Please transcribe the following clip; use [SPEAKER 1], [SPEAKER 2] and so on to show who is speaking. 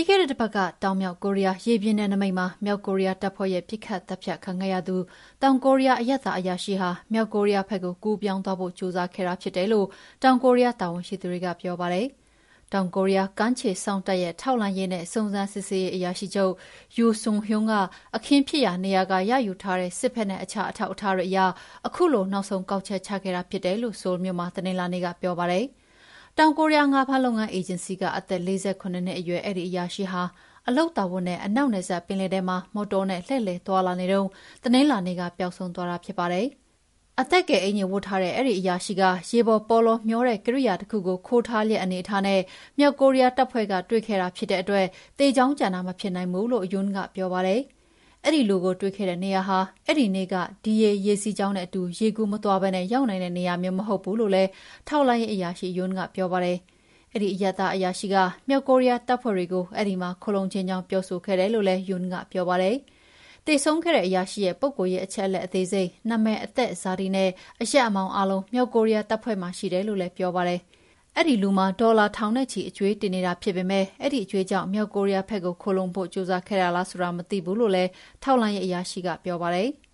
[SPEAKER 1] ပြီးခဲ့တဲ့တစ်ပတ်ကတောင်မြောက်ကိုရီးယားရေပြင်းတဲ့နမိတ်မှာမြောက်ကိုရီးယားတပ်ဖွဲ့ရဲ့ပစ်ခတ်တပ်ဖြတ်ခံခဲ့ရသူတောင်ကိုရီးယားအရက်သားအရာရှိဟာမြောက်ကိုရီးယားဘက်ကိုကူးပြောင်းသွားဖို့ကြိုးစားခဲ့တာဖြစ်တယ်လို့တောင်ကိုရီးယားတာဝန်ရှိသူတွေကပြောပါတယ်။တောင်ကိုရီးယားကမ်းခြေစောင့်တပ်ရဲ့ထောက်လှမ်းရေးနဲ့စုံစမ်းစစ်ဆေးရေးအရာရှိချုပ်ယူဆွန်ဟွန်းကအခင်းဖြစ်ရာနေရာကရယူထားတဲ့စစ်ဖက်နဲ့အခြားအထောက်အထားတွေအရအခုလိုနောက်ဆုံးကောက်ချက်ချခဲ့တာဖြစ်တယ်လို့ဆိုလ်မြို့မှာတနင်္လာနေ့ကပြောပါတယ်။တောင်ကိုရီးယားငါးဖမ်းလုပ်ငန်းအေဂျင်စီကအသက်48နှစ်အရွယ်အဲ့ဒီအရာရှိဟာအလုတ်တာဝန်နဲ့အနောက်နယ်စပ်ပင်လယ်ထဲမှာမော်တော်နဲ့လှည့်လည်သွားလာနေတုန်းတနင်္လာနေ့ကပျောက်ဆုံးသွားတာဖြစ်ပါတယ်။အသက်ကယ်အင်ဂျင်ဝတ်ထားတဲ့အဲ့ဒီအရာရှိကရေပေါ်ပေါလောမျောတဲ့ကိရိယာတစ်ခုကိုခိုးထားလျက်အနေအထားနဲ့မြောက်ကိုရီးယားတပ်ဖွဲ့ကတွေ့ခဲ့တာဖြစ်တဲ့အတွက်တေချောင်းကြံတာမဖြစ်နိုင်ဘူးလို့ယွန်းကပြောပါတယ်။အဲ့ဒီလူကိုတွေ့ခဲ့တဲ့နေရာဟာအဲ့ဒီနေ့ကဒီရေစီးကြောင်းနဲ့အတူရေကူးမသွားဘဲနဲ့ရောက်နိုင်တဲ့နေရာမျိုးမဟုတ်ဘူးလို့လည်းထောက်လှမ်းရေးအရာရှိယွန်းကပြောပါတယ်။အဲ့ဒီအရက်သားအရာရှိကမြောက်ကိုရီးယားတပ်ဖွဲ့တွေကိုအဲ့ဒီမှာခလုံးချင်းကြောင်းပြောဆိုခဲ့တယ်လို့လည်းယွန်းကပြောပါတယ်။တေဆုံးခဲ့တဲ့အရာရှိရဲ့ပုဂ္ဂိုလ်ရေးအချက်အလက်အသေးစိတ်နာမည်အသက်ဇာတိနဲ့အရက်အမောင်အလုံးမြောက်ကိုရီးယားတပ်ဖွဲ့မှာရှိတယ်လို့လည်းပြောပါတယ်။အဲ့ဒီလူမှာဒေါ်လာထောင်နဲ့ချီအကျွေးတင်နေတာဖြစ်ပေမဲ့အဲ့ဒီအကျွေးကြောင့်မြောက်ကိုရီးယားဘက်ကိုခိုးလုံဖို့ကြိုးစားခဲ့ရလားဆိုတာမသိဘူးလို့လည်းထောက်လှမ်းရေးအရာရှိကပြောပါတယ်။